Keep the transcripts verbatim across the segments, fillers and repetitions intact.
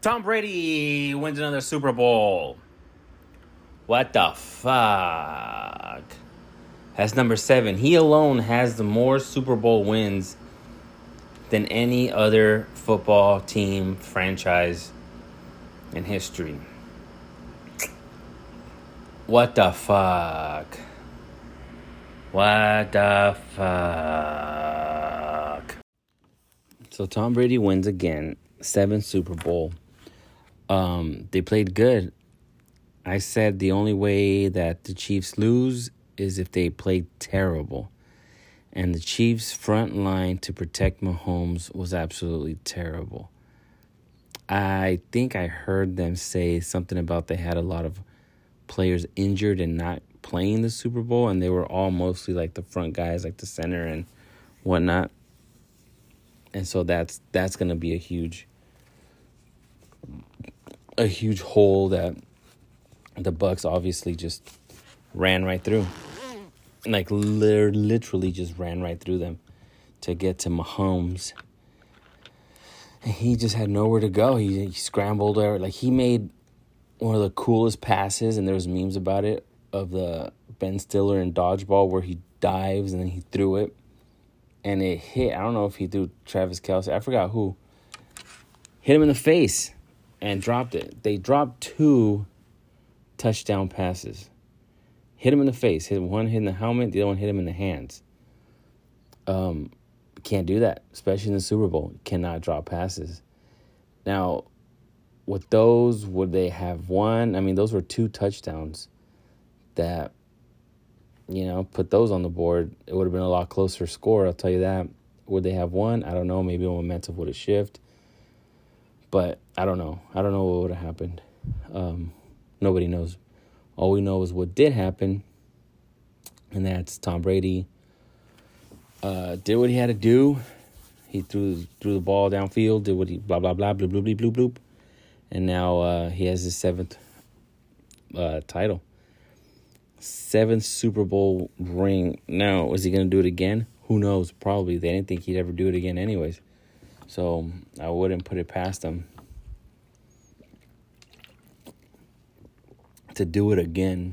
Tom Brady wins another Super Bowl. What the fuck? That's number seven. He alone has the more Super Bowl wins than any other football team franchise in history. What the fuck? What the fuck? So Tom Brady wins again. Seventh Super Bowl. Um, they played good. I said the only way that the Chiefs lose is if they played terrible. And the Chiefs' front line to protect Mahomes was absolutely terrible. I think I heard them say something about they had a lot of players injured and not playing the Super Bowl, and they were all mostly like the front guys, like the center and whatnot. And so that's that's going to be a huge, a huge hole that the Bucs obviously just ran right through. Like, literally just ran right through them to get to Mahomes. And he just had nowhere to go. He, he scrambled. Or, like, he made one of the coolest passes, and there was memes about it, of the Ben Stiller in Dodgeball where he dives and then he threw it. And it hit. I don't know if he threw Travis Kelce. I forgot who. Hit him in the face and dropped it. They dropped two touchdown passes. Hit him in the face. Hit one hit in the helmet. The other one hit him in the hands. Um, can't do that, especially in the Super Bowl. Cannot drop passes. Now, with those, would they have won? I mean, those were two touchdowns that, you know, put those on the board. It would have been a lot closer score, I'll tell you that. Would they have won? I don't know. Maybe the momentum would have shifted. But I don't know. I don't know what would have happened. Um, nobody knows. All we know is what did happen, and that's Tom Brady uh, did what he had to do. He threw threw the ball downfield, did what he blah blah blah bloop bloop bloop bloop bloop, and now uh, he has his seventh uh, title, seventh Super Bowl ring. Now, is he gonna do it again? Who knows? Probably. They didn't think he'd ever do it again, anyways. So I wouldn't put it past him to do it again.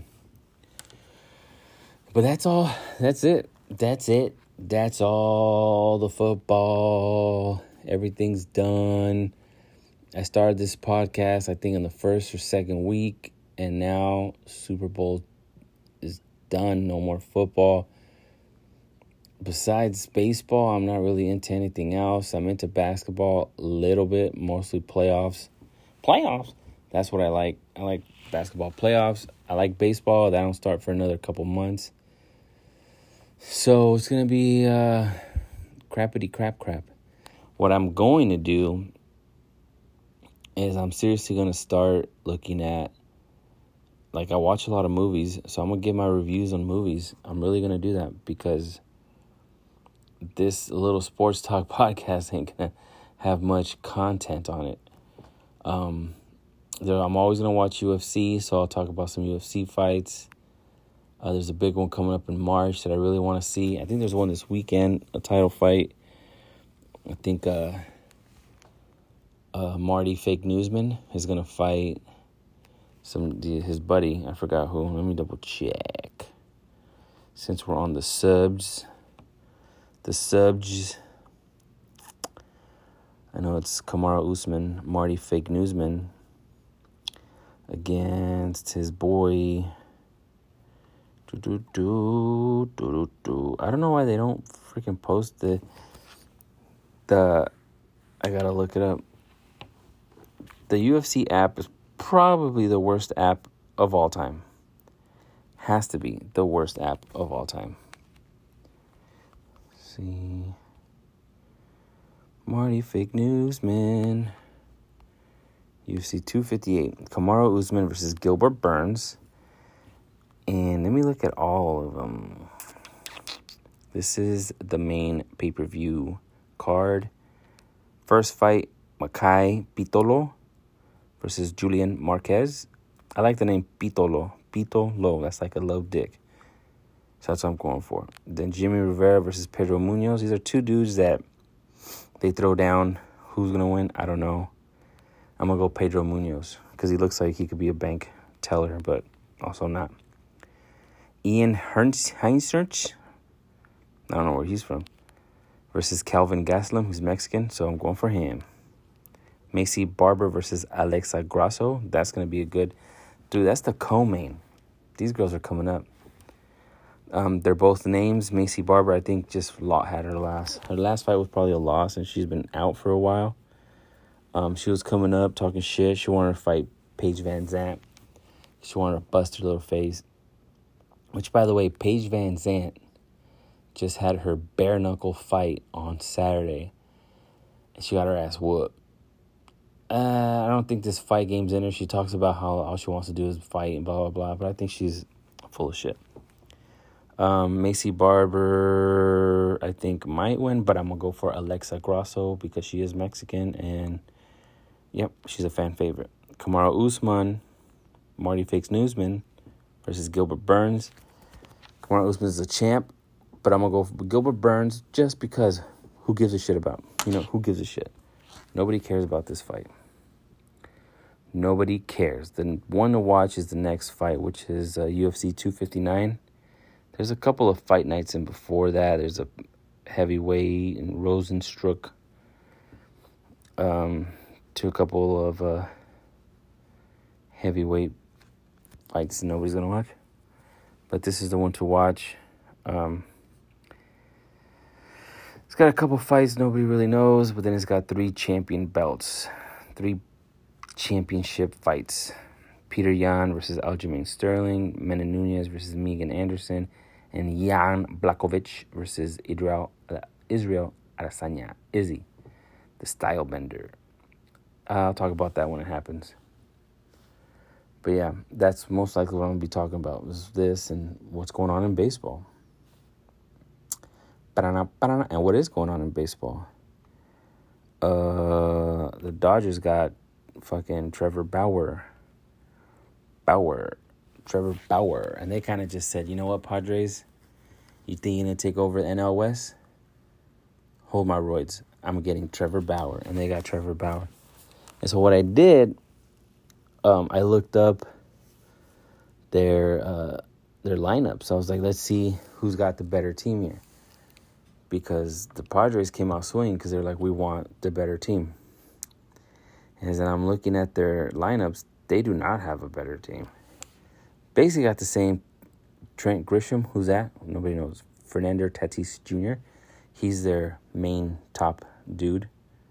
But that's all. That's it. That's it. That's all the football. Everything's done. I started this podcast, I think, in the first or second week. And now Super Bowl is done. No more football. Besides baseball, I'm not really into anything else. I'm into basketball a little bit. Mostly playoffs. Playoffs? That's what I like. I like basketball playoffs. I like baseball. That don't start for another couple months. So it's going to be uh, crappity crap crap. What I'm going to do is I'm seriously going to start looking at, like, I watch a lot of movies, so I'm going to give my reviews on movies. I'm really going to do that because this little sports talk podcast ain't going to have much content on it. Um... I'm always going to watch U F C, so I'll talk about some U F C fights. Uh, there's a big one coming up in March that I really want to see. I think there's one this weekend, a title fight. I think uh, uh, Marty Fake Newsman is going to fight some his buddy. I forgot who. Let me double check. Since we're on the subs. The subs. I know it's Kamaru Usman, Marty Fake Newsman, against his boy. Do, do, do, do, do, do. I don't know why they don't freaking post the the. I gotta look it up. The U F C app is probably the worst app of all time. Has to be the worst app of all time. Let's see. Marty Fake Newsman. U F C two fifty-eight. Kamaru Usman versus Gilbert Burns. And let me look at all of them. This is the main pay-per-view card. First fight, Makai Pitolo versus Julian Marquez. I like the name Pitolo. Pitolo. That's like a love dick. So that's what I'm going for. Then Jimmy Rivera versus Pedro Munoz. These are two dudes that they throw down. Who's going to win? I don't know. I'm going to go Pedro Munoz because he looks like he could be a bank teller, but also not. Ian Heinzerch, I don't know where he's from, versus Calvin Gastelum, who's Mexican, so I'm going for him. Macy Barber versus Alexa Grasso. That's going to be a good... Dude, that's the co-main. These girls are coming up. Um, they're both names. Macy Barber, I think, just had her last. Her last fight was probably a loss, and she's been out for a while. Um, she was coming up, talking shit. She wanted to fight Paige Van Zandt. She wanted to bust her little face. Which, by the way, Paige Van Zandt just had her bare-knuckle fight on Saturday. And she got her ass whooped. Uh, I don't think this fight game's in her. She talks about how all she wants to do is fight and blah, blah, blah. But I think she's full of shit. Um, Macy Barber, I think, might win, but I'm going to go for Alexa Grasso because she is Mexican, and, yep, she's a fan favorite. Kamaru Usman, Marty Fakes Newsman versus Gilbert Burns. Kamaru Usman is a champ, but I'm going to go for Gilbert Burns just because who gives a shit about? You know, who gives a shit? Nobody cares about this fight. Nobody cares. The one to watch is the next fight, which is uh, U F C two fifty-nine. There's a couple of fight nights in before that. There's a heavyweight and Rosenstruck. Um, to a couple of uh, heavyweight fights nobody's going to watch. But this is the one to watch. Um, it's got a couple fights nobody really knows, but then it's got three champion belts. Three championship fights. Peter Yan versus Aljamain Sterling. Mena Nunez versus Megan Anderson. And Jan Blachowicz versus Israel, uh, Israel Adesanya. Izzy, the style bender. Uh, I'll talk about that when it happens. But yeah, that's most likely what I'm going to be talking about, is this and what's going on in baseball. And what is going on in baseball? Uh, the Dodgers got fucking Trevor Bauer. Bauer. Trevor Bauer. And they kind of just said, you know what, Padres? You think you're going to take over the N L West? Hold my roids. I'm getting Trevor Bauer. And they got Trevor Bauer. And so what I did, um, I looked up their uh, their lineup. So I was like, let's see who's got the better team here. Because the Padres came out swinging because they're like, we want the better team. And as I'm looking at their lineups, they do not have a better team. Basically got the same. Trent Grisham, who's that? Nobody knows. Fernando Tatis Junior He's their main top dude.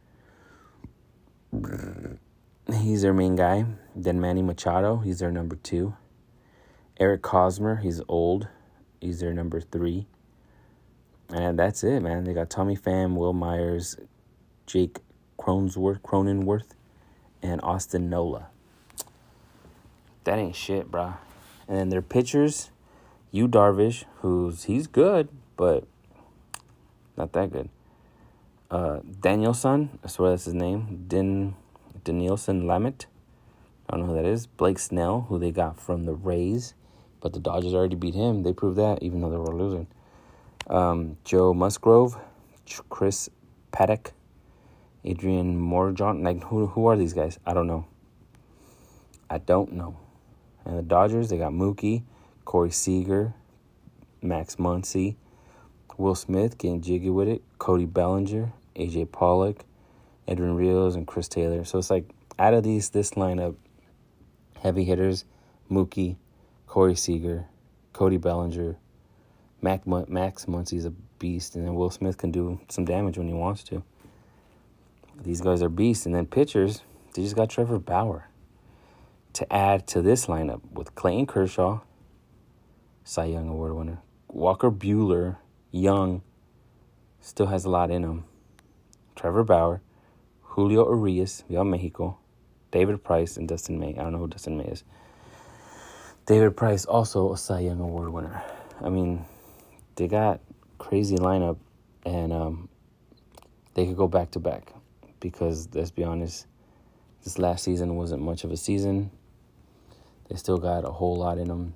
He's their main guy. Then Manny Machado, he's their number two. Eric Hosmer, he's old. He's their number three. And that's it, man. They got Tommy Pham, Will Myers, Jake Cronenworth, Cronenworth, and Austin Nola. That ain't shit, brah. And then their pitchers, Yu Darvish, who's he's good, but not that good. Uh, Danielson, I swear that's his name. Din Danielson Lamet. I don't know who that is. Blake Snell, who they got from the Rays, but the Dodgers already beat him. They proved that, even though they were losing. Um, Joe Musgrove, Chris Paddock, Adrian Morjon. Like, who who are these guys? I don't know. I don't know. And the Dodgers, they got Mookie, Corey Seager, Max Muncy, Will Smith getting jiggy with it, Cody Bellinger, A J Pollock, Edwin Rios, and Chris Taylor. So it's like, out of these, this lineup, heavy hitters, Mookie, Corey Seager, Cody Bellinger, Mac, Max Muncy's a beast, and then Will Smith can do some damage when he wants to. These guys are beasts. And then pitchers, they just got Trevor Bauer to add to this lineup with Clayton Kershaw, Cy Young Award winner, Walker Buehler, young, still has a lot in him, Trevor Bauer, Julio Urias, Via Mexico, David Price, and Dustin May. I don't know who Dustin May is. David Price, also a Cy Young Award winner. I mean, they got crazy lineup, and um, they could go back to back because, let's be honest, this last season wasn't much of a season. They still got a whole lot in them.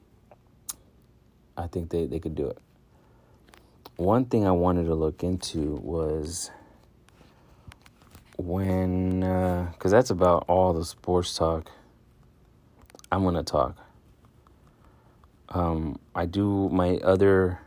I think they, they could do it. One thing I wanted to look into was when, because uh, that's about all the sports talk I'm going to talk. Um, I do my other,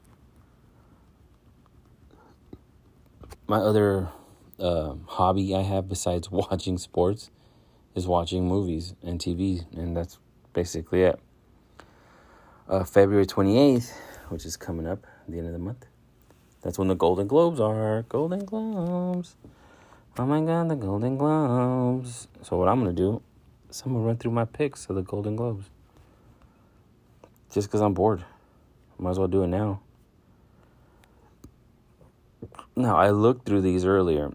my other uh, hobby I have besides watching sports is watching movies and T V, and that's basically it. Uh, February twenty-eighth, which is coming up at the end of the month, that's when the Golden Globes are. Golden Globes. Oh my God, the Golden Globes. So what I'm going to do is I'm going to run through my picks of the Golden Globes. Just because I'm bored. Might as well do it now. Now, I looked through these earlier.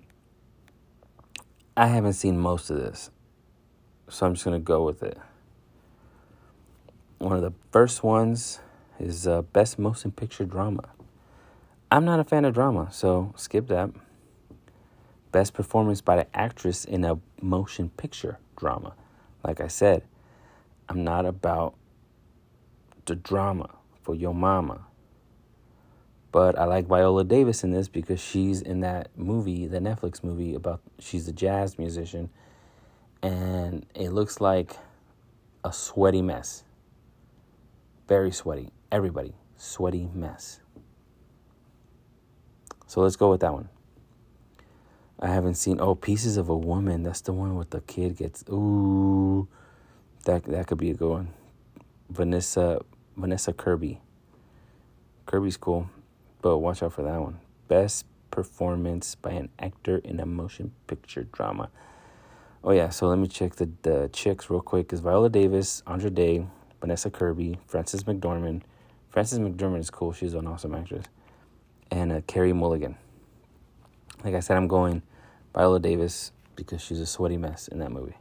I haven't seen most of this. So I'm just going to go with it. One of the first ones is uh, Best Motion Picture Drama. I'm not a fan of drama, so skip that. Best Performance by the Actress in a Motion Picture Drama. Like I said, I'm not about the drama for your mama. But I like Viola Davis in this because she's in that movie, the Netflix movie about, she's a jazz musician. And it looks like a sweaty mess. Very sweaty. Everybody, sweaty mess. So let's go with that one. I haven't seen, oh, Pieces of a Woman. That's the one with the kid gets, ooh. That that could be a good one. Vanessa Vanessa Kirby. Kirby's cool, but watch out for that one. Best Performance by an Actor in a Motion Picture Drama. Oh, yeah, so let me check the, the chicks real quick. It's Viola Davis, Andra Day, Vanessa Kirby, Frances McDormand. Frances McDormand is cool. She's an awesome actress. And uh, Carey Mulligan. Like I said, I'm going Viola Davis because she's a sweaty mess in that movie.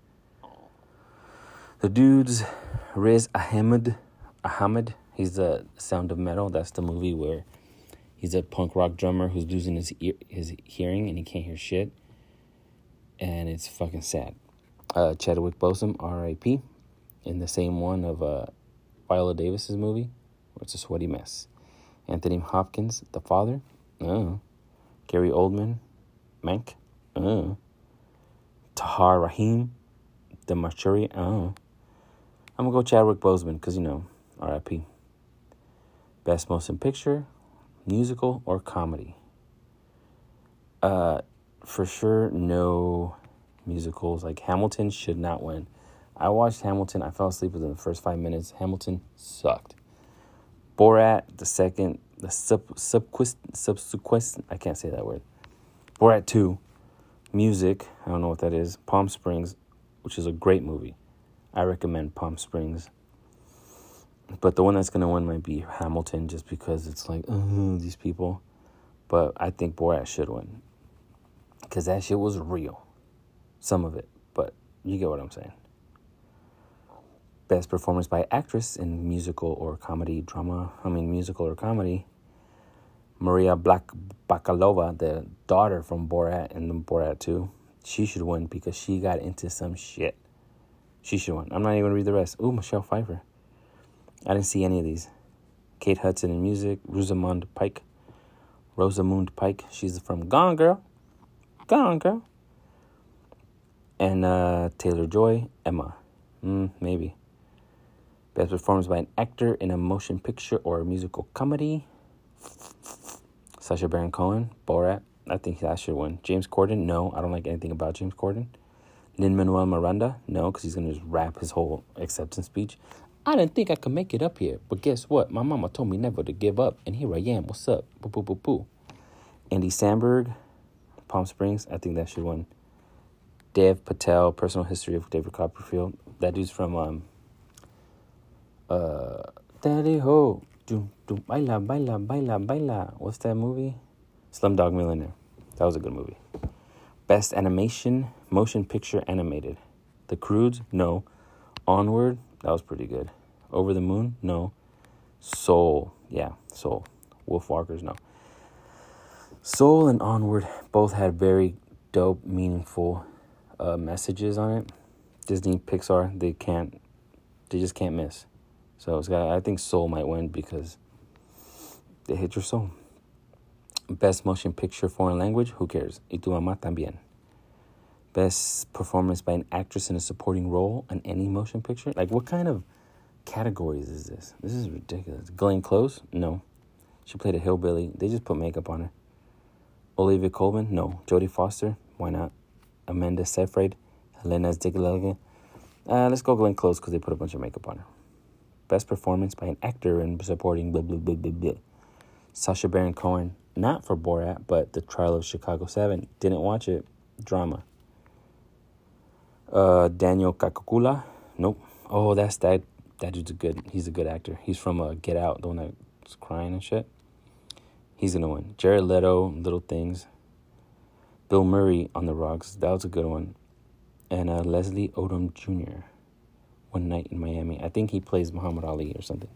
The dudes, Riz Ahmed. Ahmed. He's the Sound of Metal. That's the movie where he's a punk rock drummer who's losing his ear, his hearing and he can't hear shit. And it's fucking sad. Uh, Chadwick Boseman, R I P in the same one of uh, Viola Davis's movie, where it's a sweaty mess. Anthony Hopkins, The Father. Oh. Gary Oldman, Mank. Oh. Tahar Rahim, The Marchuri. Oh. I'm going to go Chadwick Boseman because, you know, R I P Best Motion Picture, Musical, or Comedy. Uh... For sure, no musicals. Like, Hamilton should not win. I watched Hamilton. I fell asleep within the first five minutes. Hamilton sucked. Borat, the second, the sub, subquist, subsequent, I can't say that word. Borat two, music, I don't know what that is. Palm Springs, which is a great movie. I recommend Palm Springs. But the one that's going to win might be Hamilton just because it's like, oh, these people. But I think Borat should win. Because that shit was real. Some of it. But you get what I'm saying. Best Performance by Actress in Musical or Comedy Drama. I mean, musical or comedy. Maria Black Bakalova, the daughter from Borat and the Borat two. She should win because she got into some shit. She should win. I'm not even going to read the rest. Ooh, Michelle Pfeiffer. I didn't see any of these. Kate Hudson in music. Rosamund Pike. Rosamund Pike. She's from Gone Girl. Gone Girl. And uh, Taylor-Joy, Emma. Mm, maybe. Best Performance by an Actor in a Motion Picture or a Musical Comedy. Sacha Baron Cohen, Borat. I think that should win. James Corden, no. I don't like anything about James Corden. Lin-Manuel Miranda, no, because he's going to just rap his whole acceptance speech. I didn't think I could make it up here, but guess what? My mama told me never to give up, and here I am. What's up? Boo, boo, boo, boo. Andy Samberg, Palm Springs, I think that should win. Dev Patel, Personal History of David Copperfield. That dude's from, um, uh, Daddy Ho, dum, dum, baila, baila, baila, baila. What's that movie? Slumdog Millionaire. That was a good movie. Best Animation, Motion Picture Animated. The Croods, no. Onward, that was pretty good. Over the Moon, no. Soul, yeah, Soul. Wolf Walkers, no. Soul and Onward both had very dope, meaningful uh, messages on it. Disney, Pixar, they can't, they just can't miss. So it's got, I think Soul might win because they hit your soul. Best Motion Picture Foreign Language, who cares? Y tu mamá también. Best performance by an actress in a supporting role in any motion picture. Like, what kind of categories is this? This is ridiculous. Glenn Close? No. She played a hillbilly. They just put makeup on her. Olivia Colman? No. Jodie Foster? Why not? Amanda Seyfried? Helena Zigalaga? Uh, let's go Glenn Close because they put a bunch of makeup on her. Best performance by an actor in supporting blah, blah, blah, blah, blah. Sacha Baron Cohen. Not for Borat, but The Trial of Chicago seven. Didn't watch it. Drama. Uh, Daniel Kaluuya? Nope. Oh, that's that. That dude's a good. He's a good actor. He's from uh, Get Out, the one that's crying and shit. He's gonna win. Jared Leto, Little Things. Bill Murray on The Rocks. That was a good one. And uh, Leslie Odom Junior One Night in Miami. I think he plays Muhammad Ali or something.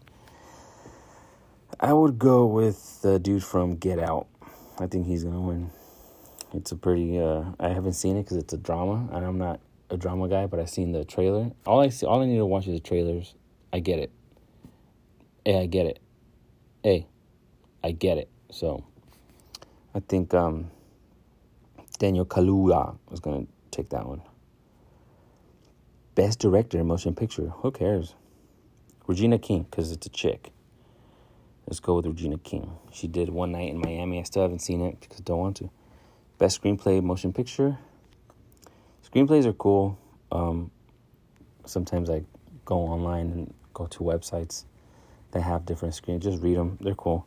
I would go with the dude from Get Out. I think he's gonna win. It's a pretty. Uh, I haven't seen it because it's a drama, and I'm not a drama guy, but I've seen the trailer. All I see, all I need to watch is the trailers. I get it. Hey, I get it. Hey, I get it. So, I think um, Daniel Kaluuya is gonna take that one. Best director in motion picture. Who cares? Regina King, because it's a chick. Let's go with Regina King. She did One Night in Miami. I still haven't seen it because I don't want to. Best screenplay motion picture. Screenplays are cool. Um, sometimes I go online and go to websites that have different screens. Just read them. They're cool.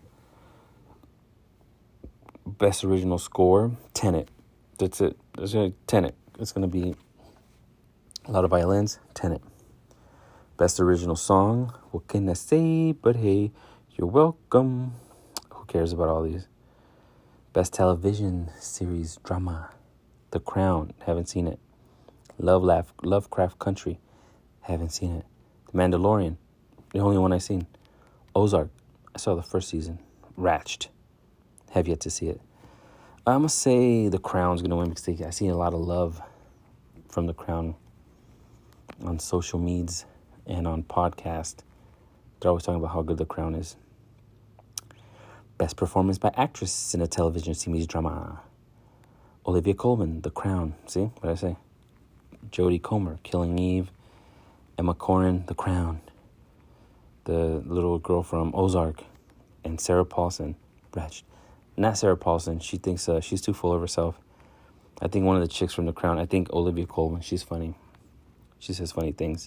Best original score. Tenet. That's it. That's gonna Tenet. It's going to be a lot of violins. Tenet. Best original song. What can I say? But hey, you're welcome. Who cares about all these? Best television series drama. The Crown. Haven't seen it. Love Laugh, Lovecraft Country. Haven't seen it. The Mandalorian. The only one I've seen. Ozark. I saw the first season. Ratched. Have yet to see it. I'm going to say The Crown's going to win because they, I see a lot of love from The Crown on social medias and on podcast. They're always talking about how good The Crown is. Best performance by actress in a television series drama. Olivia Colman, The Crown. See what I say? Jodie Comer, Killing Eve. Emma Corrin, The Crown. The little girl from Ozark. And Sarah Paulson, Ratched. Not Sarah Paulson. She thinks uh, she's too full of herself. I think one of the chicks from The Crown. I think Olivia Colman. She's funny. She says funny things.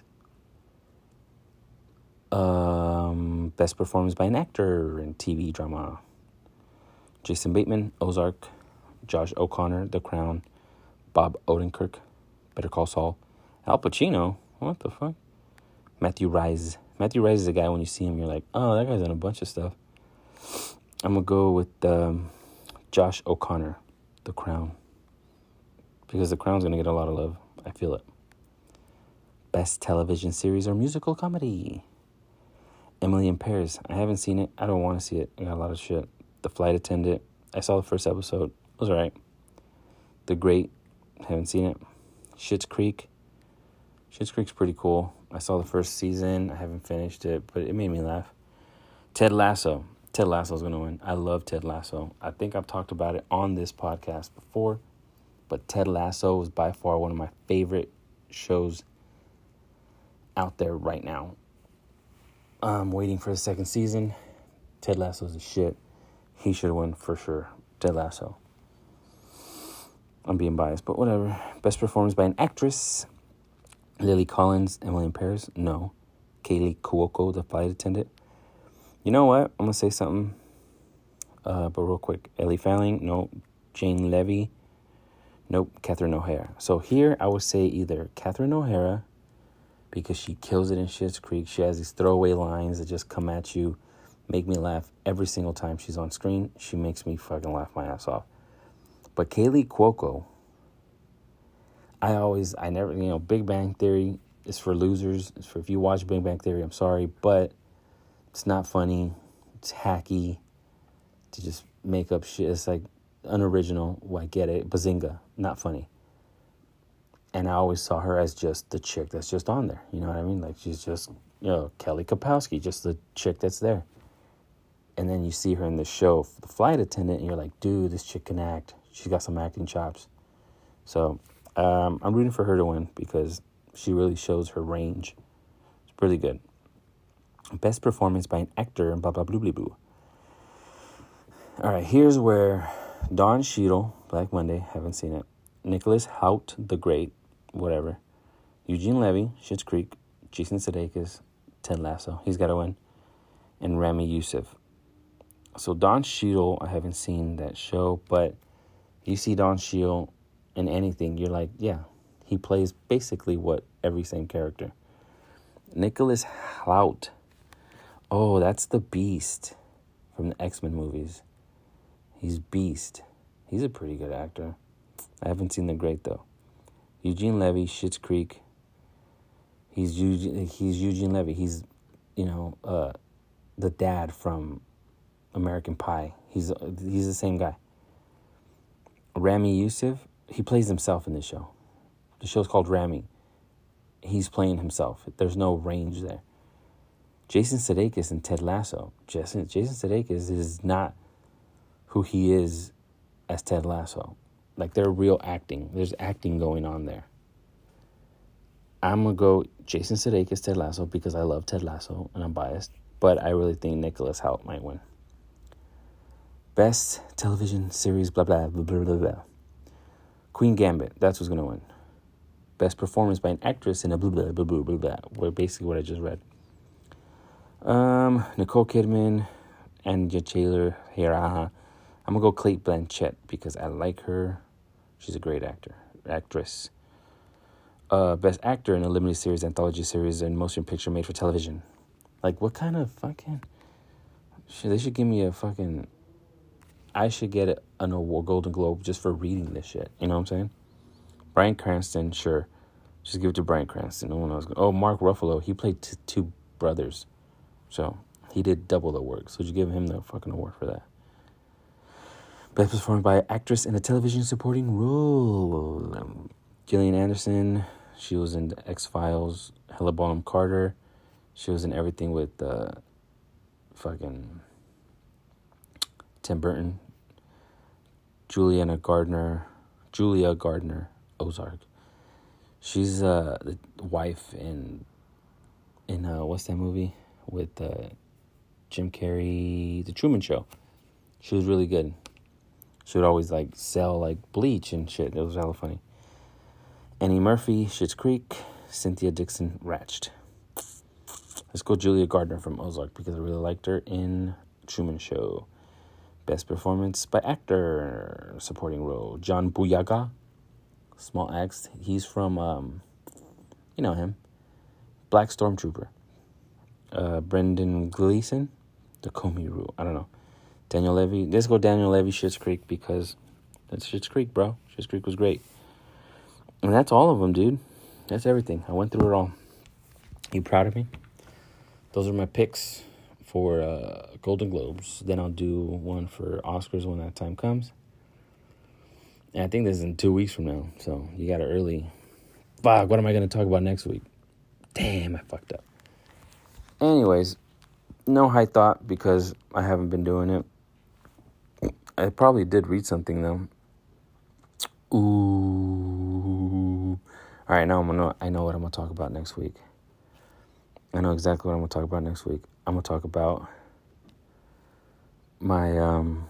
Um, best performance by an actor in T V drama. Jason Bateman, Ozark. Josh O'Connor, The Crown. Bob Odenkirk, Better Call Saul. Al Pacino, what the fuck? Matthew Rhys. Matthew Rhys is a guy when you see him, you're like, oh, that guy's done a bunch of stuff. I'm going to go with um, Josh O'Connor, The Crown. Because The Crown's going to get a lot of love. I feel it. Best television series or musical comedy. Emily in Paris. I haven't seen it. I don't want to see it. I got a lot of shit. The Flight Attendant. I saw the first episode. It was alright. The Great. Haven't seen it. Schitt's Creek. Schitt's Creek's pretty cool. I saw the first season. I haven't finished it, but it made me laugh. Ted Lasso. Ted Lasso's going to win. I love Ted Lasso. I think I've talked about it on this podcast before, but Ted Lasso is by far one of my favorite shows out there right now. I'm waiting for the second season. Ted Lasso's a shit. He should win for sure. Ted Lasso. I'm being biased, but whatever. Best performance by an actress. Lily Collins, Emily in Paris. No. Kaylee Cuoco, The Flight Attendant. You know what? I'm going to say something. Uh, but real quick. Ellie Fanning. Nope. Jane Levy. Nope. Catherine O'Hara. So here I would say either Catherine O'Hara, because she kills it in Schitt's Creek. She has these throwaway lines that just come at you, make me laugh every single time she's on screen. She makes me fucking laugh my ass off. But Kaylee Cuoco, I always, I never, you know, Big Bang Theory is for losers. It's for, if you watch Big Bang Theory, I'm sorry, but it's not funny. It's hacky to just make up shit. It's like unoriginal. Well, I get it. Bazinga. Not funny. And I always saw her as just the chick that's just on there. You know what I mean? Like, she's just, you know, Kelly Kapowski, just the chick that's there. And then you see her in the show, The Flight Attendant, and you're like, dude, this chick can act. She's got some acting chops. So Um, I'm rooting for her to win because she really shows her range. It's pretty good. Best performance by an actor and blah, blah, blah, blah, blah. All right, here's where Don Cheadle, Black Monday, haven't seen it. Nicholas Hoult, The Great, whatever. Eugene Levy, Schitt's Creek. Jason Sudeikis, Ted Lasso. He's got to win. And Rami Youssef. So Don Cheadle, I haven't seen that show, but you see Don Cheadle in anything, you're like, yeah, he plays basically what every same character. Nicholas Hoult. Oh, that's the Beast from the X-Men movies. He's Beast. He's a pretty good actor. I haven't seen The Great, though. Eugene Levy, Schitt's Creek. He's Eugene, he's Eugene Levy. He's, you know, uh, the dad from American Pie. He's he's the same guy. Rami Youssef, he plays himself in this show. The show's called Rami. He's playing himself. There's no range there. Jason Sudeikis and Ted Lasso. Jason, Jason Sudeikis is not who he is as Ted Lasso. Like, they're real acting. There's acting going on there. I'm going to go Jason Sudeikis, Ted Lasso, because I love Ted Lasso and I'm biased. But I really think Nicholas Hoult might win. Best television series, blah, blah, blah, blah, blah, blah. Queen Gambit, that's who's going to win. Best performance by an actress in a blah, blah, blah, blah, blah, blah, blah. Basically what I just read. Um, Nicole Kidman, Anya Taylor, Hiraha. I'm going to go Cate Blanchett because I like her. She's a great actor, actress. Uh, best actor in a limited series, anthology series, and motion picture made for television. Like, what kind of fucking... Shit, they should give me a fucking... I should get a, an award, Golden Globe just for reading this shit. You know what I'm saying? Bryan Cranston, sure. Just give it to Bryan Cranston. No one else. Oh, Mark Ruffalo. He played t- two brothers. So, he did double the work. So, you give him the fucking award for that. Best performed by actress in a television supporting role. Um, Gillian Anderson. She was in the X-Files. Helena Bonham Carter. She was in everything with uh, fucking Tim Burton. Juliana Gardner. Julia Gardner. Ozark. She's uh, the wife in, in uh, what's that movie? With uh, Jim Carrey. The Truman Show. She was really good. She would always, like, sell, like, bleach and shit. It was hella funny. Annie Murphy, Schitt's Creek. Cynthia Dixon, Ratched. Let's go Julia Gardner from Ozark because I really liked her in Truman Show. Best performance by actor. Supporting role. John Boyega. Small axe. He's from, um, you know him. Black Stormtrooper. Uh, Brendan Gleeson. The Comey Rule. I don't know. Daniel Levy. Let's go Daniel Levy, Schitt's Creek, because that's Schitt's Creek, bro. Schitt's Creek was great. And that's all of them, dude. That's everything. I went through it all. You proud of me? Those are my picks for uh, Golden Globes. Then I'll do one for Oscars when that time comes. And I think this is in two weeks from now, so you got it early. Fuck, what am I going to talk about next week? Damn, I fucked up. Anyways, no high thought because I haven't been doing it. I probably did read something, though. Ooh. All right, now I'm gonna, I know what I'm going to talk about next week. I know exactly what I'm going to talk about next week. I'm going to talk about my, um...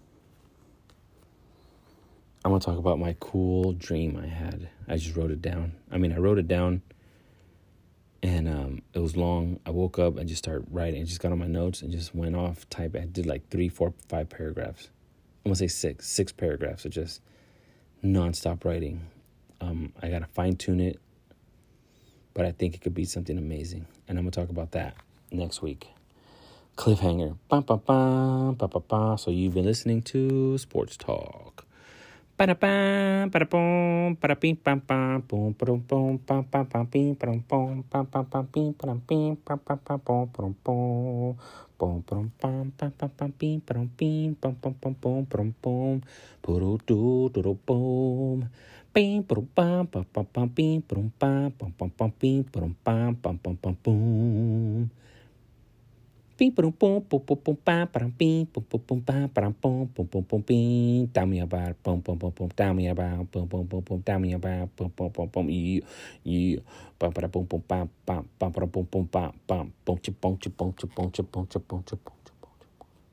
I'm going to talk about my cool dream I had. I just wrote it down. I mean, I wrote it down, and um, it was long. I woke up and just started writing. I just got on my notes and just went off, type. I did like three, four, five paragraphs. I'm going to say six. Six paragraphs of just nonstop writing. Um, I got to fine-tune it, but I think it could be something amazing. And I'm going to talk about that next week. Cliffhanger. Ba, ba, ba, ba, ba, ba. So you've been listening to Sports Talk. Ba-da-ba, ba-da-boom, ba-da-bing, bam-bam, boom, ba-dum, boom, bam-bam-bam-bing, ba-dum, boom, bam-bam-bam-bing, ba-dum-bing, bam-bam-bam-boom, ba-dum, boom, boom, ba-dum, bam, bam-bam-bam-bing, ba-dum, bing, bam-bam-bam-boom, ba-dum, boom, ba-do-do-do-do-boom, bing, ba-dum, bam, bam-bam-bam-bing, ba-dum, bam, bam-bam-bam-bing, ba-dum, bam, bam-bam-bam-boom. Beep boom boom boom boom boom bam bam beep boom boom boom bam bam boom boom boom boom beep. Tell me about boom boom boom boom. Tell me about boom boom boom boom. Tell me about boom boom boom boom. Yeah, yeah. Bam bam boom boom bam bam bam bam boom boom bam bam. Boom cha boom cha boom cha boom cha boom cha boom cha boom cha boom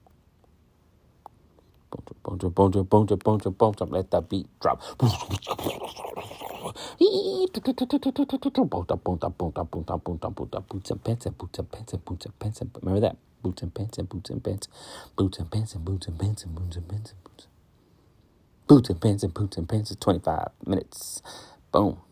cha boom cha boom cha boom cha boom cha boom cha. Let that beat drop. Boots and pants and boots and pants and boots and pants and remember that boots and pants and boots and pants, boots and pants and boots and pants and boots and pants and boots, boots and pants and boots and pants. Twenty five minutes. Boom.